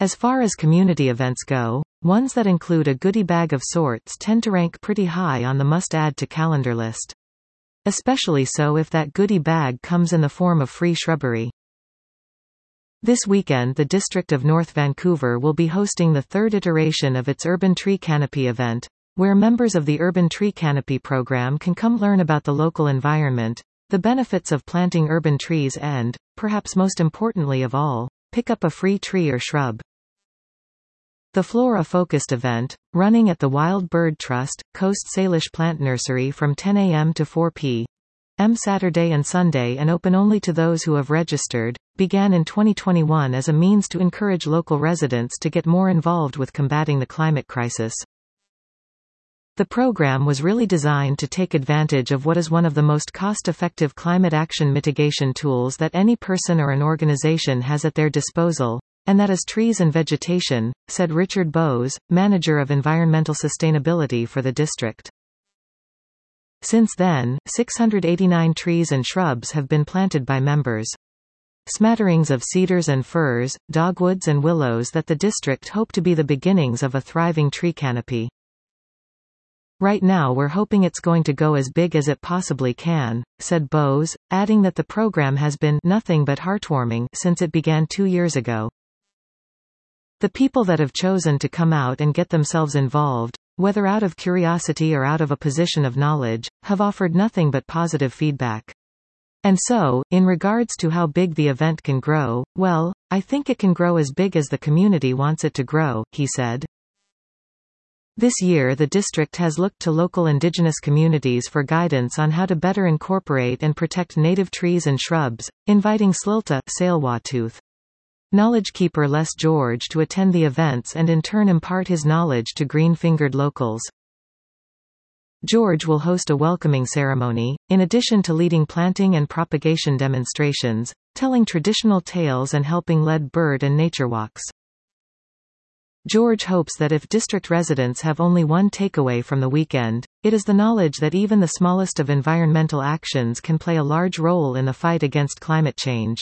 As far as community events go, ones that include a goodie bag of sorts tend to rank pretty high on the must-add-to calendar list. Especially so if that goodie bag comes in the form of free shrubbery. This weekend the District of North Vancouver will be hosting the third iteration of its Urban Tree Canopy event, where members of the Urban Tree Canopy program can come learn about the local environment, the benefits of planting urban trees and, perhaps most importantly of all, pick up a free tree or shrub. The Flora-focused event, running at the Wild Bird Trust, Coast Salish Plant Nursery from 10 a.m. to 4 p.m. Saturday and Sunday and open only to those who have registered, began in 2021 as a means to encourage local residents to get more involved with combating the climate crisis. The program was really designed to take advantage of what is one of the most cost-effective climate action mitigation tools that any person or an organization has at their disposal, and that is trees and vegetation, said Richard Bowes, Manager of Environmental Sustainability for the district. Since then, 689 trees and shrubs have been planted by members. Smatterings of cedars and firs, dogwoods and willows that the district hope to be the beginnings of a thriving tree canopy. Right now we're hoping it's going to go as big as it possibly can, said Bowes, adding that the program has been nothing but heartwarming since it began 2 years ago. The people that have chosen to come out and get themselves involved, whether out of curiosity or out of a position of knowledge, have offered nothing but positive feedback. And so, in regards to how big the event can grow, well, I think it can grow as big as the community wants it to grow, he said. This year the district has looked to local indigenous communities for guidance on how to better incorporate and protect native trees and shrubs, inviting Slilta Tsleil-Waututh knowledge keeper Les George to attend the events and in turn impart his knowledge to green-fingered locals. George will host a welcoming ceremony, in addition to leading planting and propagation demonstrations, telling traditional tales and helping lead bird and nature walks. George hopes that if district residents have only one takeaway from the weekend, it is the knowledge that even the smallest of environmental actions can play a large role in the fight against climate change.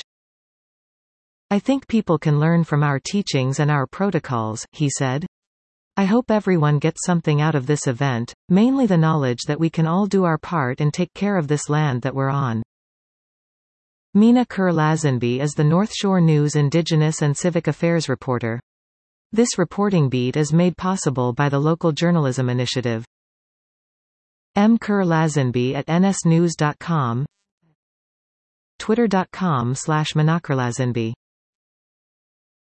I think people can learn from our teachings and our protocols, he said. I hope everyone gets something out of this event, mainly the knowledge that we can all do our part and take care of this land that we're on. Mina Kerr-Lazenby is the North Shore News Indigenous and Civic Affairs reporter. This reporting beat is made possible by the Local Journalism Initiative. M. Kerr-Lazenby at nsnews.com, twitter.com/minakerlazenby